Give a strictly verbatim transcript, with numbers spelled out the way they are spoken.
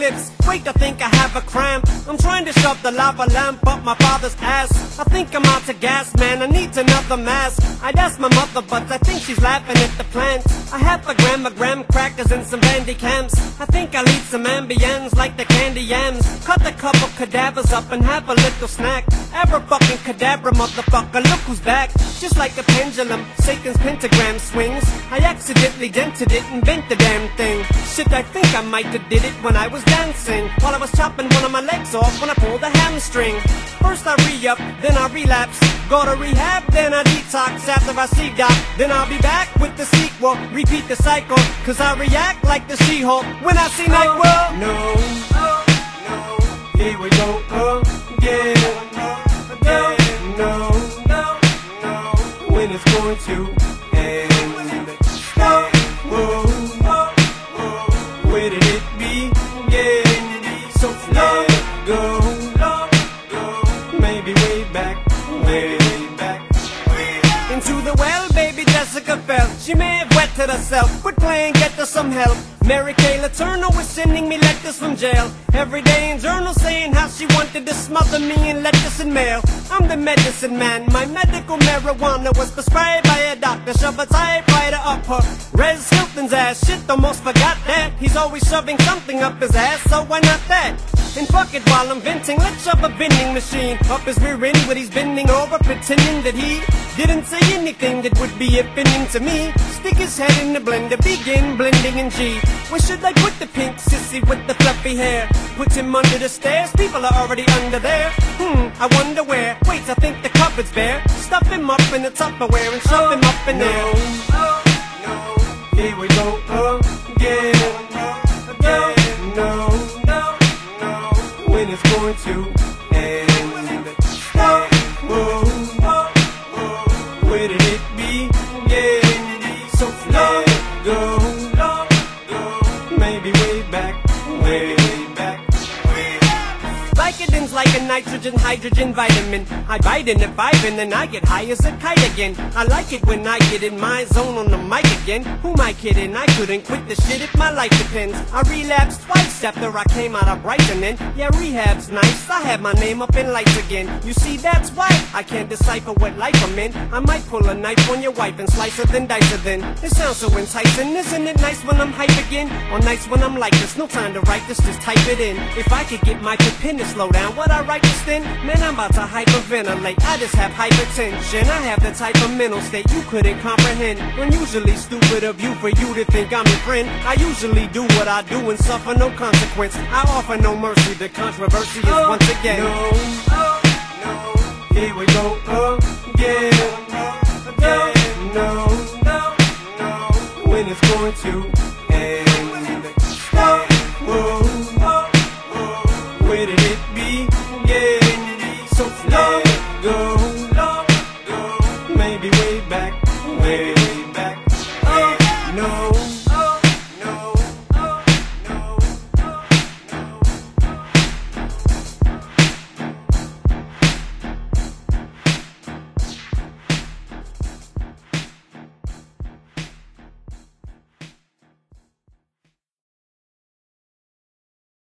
lips. Wait, I think I have a cramp. I'm trying to shove the lava lamp up my father's ass. I think I'm out to gas, man, I need another mask. I'd ask my mother, but I think she's laughing at the plans. I have a gram of graham crackers and some bandy cams. I think I'll eat some ambience like the candy yams. Cut a couple cadavers up and have a little snack. Ever fucking cadabra, motherfucker, look who's back. Just like a pendulum, Satan's pentagram swings. I accidentally dented it and bent the damn thing. Shit, I think I might have did it when I was dancing, while I was chopping one of my legs off when I pulled a hamstring. First I re-up, then I relapse. Go to rehab, then I detox after I see doc. Then I'll be back with the sequel, repeat the cycle. Cause I react like the She-Hulk when I see Night World. No, no, here we go again. Again, no, no, no, when it's going to end. No, whoa, whoa, where did it begin? So let it go, maybe way back, way back, way back. Into the well, baby Jessica fell. She may have wetted herself. Quit playing, get her some help. Mary Kay Letourneau was sending me letters from jail. Every day in journals saying how she wanted to smother me in letters and mail. I'm the medicine man. My medical marijuana was prescribed by a doctor. Shove a typewriter up her Rez Hilton's ass. Shit, almost forgot that. He's always shoving something up his ass, so why not that? And fuck it, while I'm venting, let's shove a vending machine up his rear end when he's bending over, pretending that he didn't say anything that would be offending to me. Stick his head in the blender, begin blending in G. Where should I put the pink sissy with the fluffy hair? Put him under the stairs, people are already under there. Hmm, I wonder where. Wait, I think the cupboard's bare. Stuff him up in the Tupperware and shove him up in no, there. No, no, here we go again. Again, no, no, no, when it's going to end. No, whoa, whoa, where did it begin? So let it go. Maybe way back, way back, way back. Vicodin's like a nitrogen, hydrogen vitamin. I bite in the vibe and then I get high as a kite again. I like it when I get in my zone on the mic again. Who am I kidding? I couldn't quit the shit if my life depends. I relapsed twice after I came out of Brighton and yeah, rehab's nice. I have my name up in lights again. You see, that's why I can't decipher what life I'm in. I might pull a knife on your wife and slice her then dice her then. It sounds so enticing, isn't it nice when I'm hype again? Or nice when I'm like this, no time to write this, just type it in. If I could get my pen to slow down, would I write this then? Man, I'm about to hyperventilate, I just have hypertension. I have the type of mental state you couldn't comprehend. Unusually stupid of you for you to think I'm your friend. I usually do what I do and suffer no consequence. I offer no mercy, the controversy is once again. No, no, here we go again.